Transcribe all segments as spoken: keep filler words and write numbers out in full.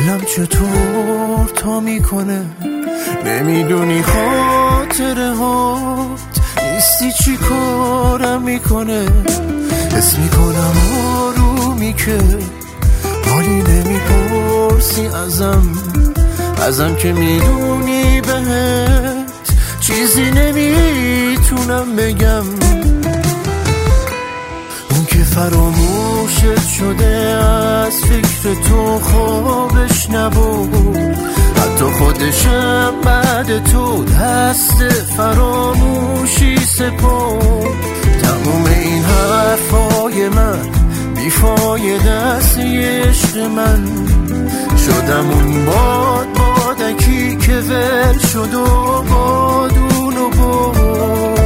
دلم چطور تا میکنه نمیدونی خاطره هات نیستی چی کارم میکنه حس میکنم آرومی که حالی نمیپرسی ازم ازم که میدونی بهت چیزی نمیتونم بگم اون که فراموشت شده از فکر تو خوابش نبود حتی خودشم بعد تو دست فراموشی سپرد تموم این حرفای من بیفایده است عشق من شدم اون باد بادکی که ول شد و بادونو برد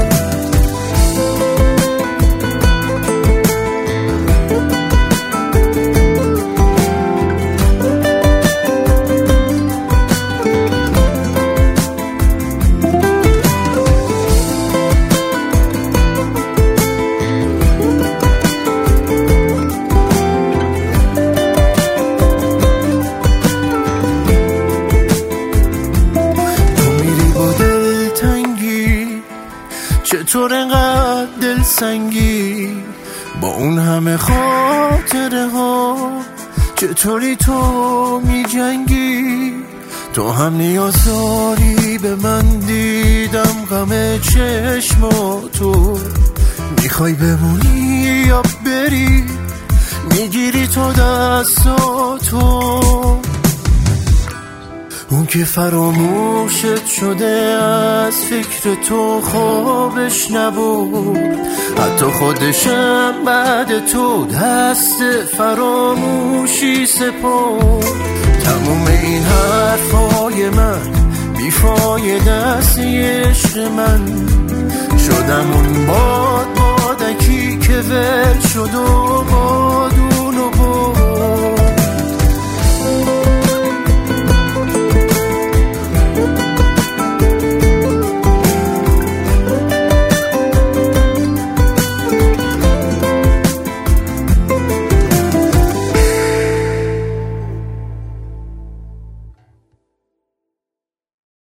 چطور انقدر دل سنگی با اون همه خاطره ها چطوری تو می جنگی تو هم نیاز داری به من دیدم غم چشماتو میخوای بمونی یا بری میگیری تو دستاتو اون که فراموشت شده از فکر تو خوابش نبود حتی خودشم بعد تو دست فراموشی سپرد تموم این حرفای من بیفایده است عشق من شدم اون با